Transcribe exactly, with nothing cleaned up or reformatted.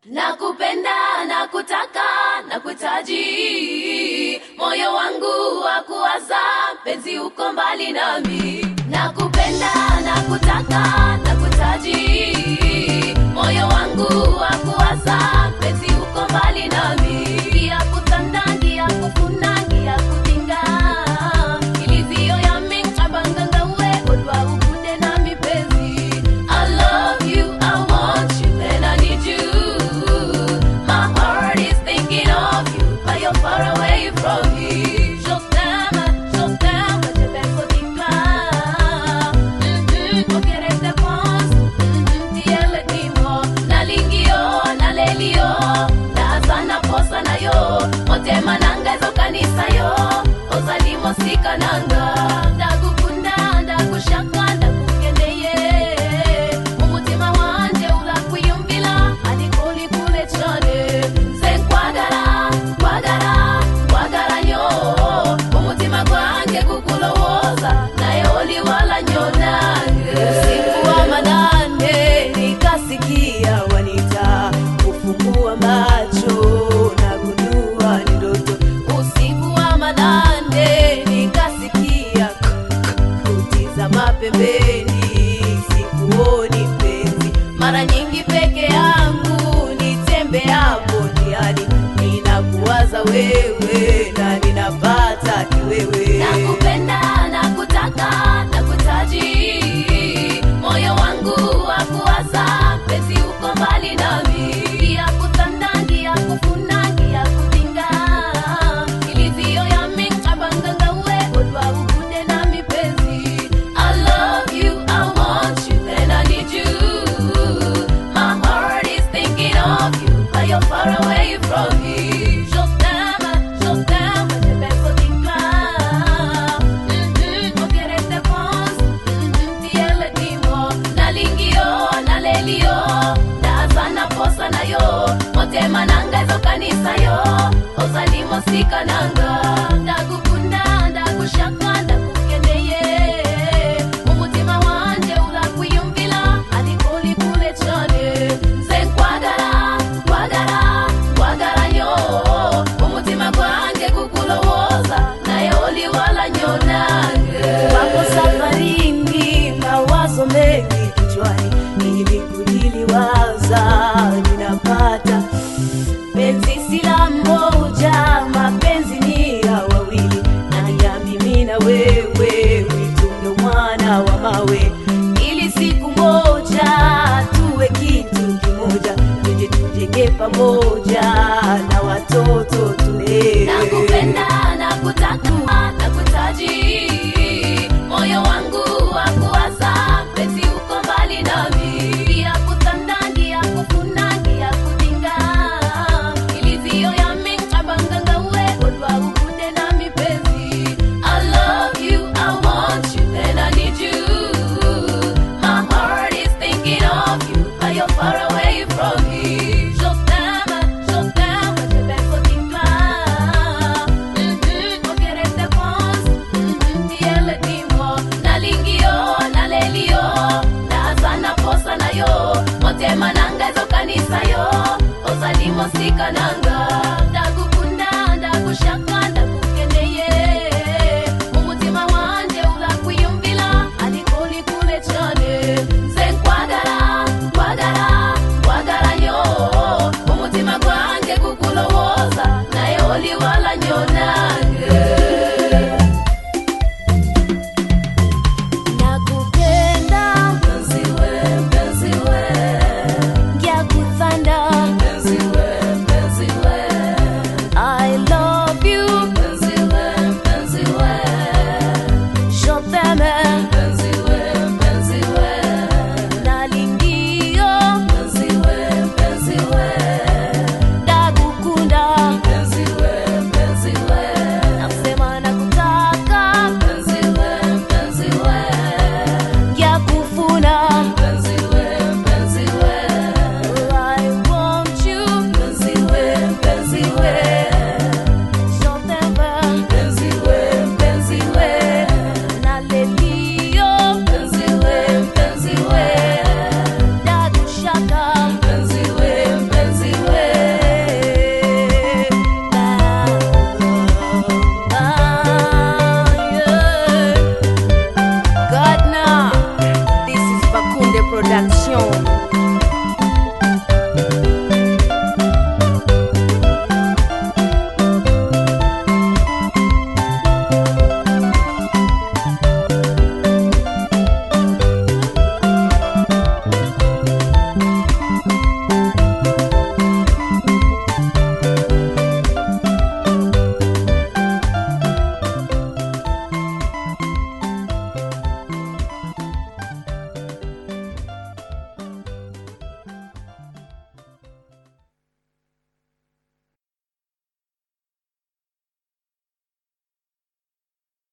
Nakupenda, nakutaka, nakuhitaji, moyo wangu wakuwaza, penzi uko mbali nami. Nakupenda, nakutaka, nakuhitaji, moyo wangu wakuwaza, penzi uko mbali nami. Gia kutanda, gia kufuna, gia kutinga, ilizio ya mingchabanga ngawe, odwa ukude nami penzi. I love you, I want you, and I need you. My heart is thinking of you, but you're far away from me. Just t'aime, just t'aime, but je vais pas t'y croire. Mm-hmm, ok, reste pense, mm-hmm, tiele dimo. Nalingio, nalelio, nazana posa na yo. Motema nanga zo kanisa yo, ozalimo sika nanga. Ndagukunda, ndagushaka, ndagukendeye. Umutima wanje ulakwiyumvila, alikoli kule chane. Nze nkwagala, kwagala, kwagala nyo. Umutima gwange kukulowoza, naye oli wala nyo nange. Usiku wa manane, nikasikia wanita, kufungua macho, nagundua ni ndoto. Usiku wa manane, nikasikia kutizama pembeni, sikuoni mpenzi. Mara nyingi peke yangu nitembeapo njiani, ninakuwaza wewe na ninapata kiwewe. Nakupenda, nakutaka, nakuhitaji, moyo wangu wakuwaza, penzi uko mbali nami. Gia kutanda, gia kufuna, gia kutinga, ilizio ya mingchabanga ngawe, odwa ukude nami penzi. I love you, I want you, and I need you. My heart is thinking of you, but you're far away from me. Just t'aime, just t'aime, je vais pas t'y croire. Mm-hmm, ok, reste pense, mm-hmm, tiele dimo. Nalingio, nalelio, nazana posa na yo. Motema nanga zo kanisa yo, ozalimo sika nanga. Ndagukunda, ndagushaka, ndagukendeye. Umutima wanje ulakwiyumvila, alikoli kule chane. Nze nkwagala, kwagala, kwagala nyo. Umutima gwange kukulowoza, naye oli wala nyo nange. Wako safarini, mawazo mengi kichwani, ili kujiliwaza, ninapata penzi sila moja, mapenzi ni ya wawili, na ya mimi na wewe, witunge mwana wa mawe. Ili siku moja tuwe kitu kimoja, tuje tujenge pamoja, na watoto tulee. Nakupenda, nakutaka, nakuhitaji, moyo wangu wakuwaza, penzi uko mbali nami. Gia kutanda, gia kufuna, gia kutinga, ilizio ya mingchabanga ngawe, odwa ukude nami penzi. I love you, I want you, and I need you. My heart is thinking of you, but you're far away from me. Just t'aime, just t'aime, je vais pas t'y croire. Mm-hmm, ok, reste pense, mm-hmm, tiele dimo. Nalingio, nalelio, nazana posa na yo. Motema nanga zo kanisa yo, ozalimo sika nanga. Ndagukunda, ndagushaka, ndagukendeye. Umutima wanje ulakwiyumvila, alikoli kule chane. Nze nkwagala, kwagala, kwagala nyo. Umutima gwange kukulowoza, naye oli wala nyo nange. Nakupenda, mpenzi we, mpenzi we. Gia kuthanda, mpenzi we, mpenzi we. I love you, Production.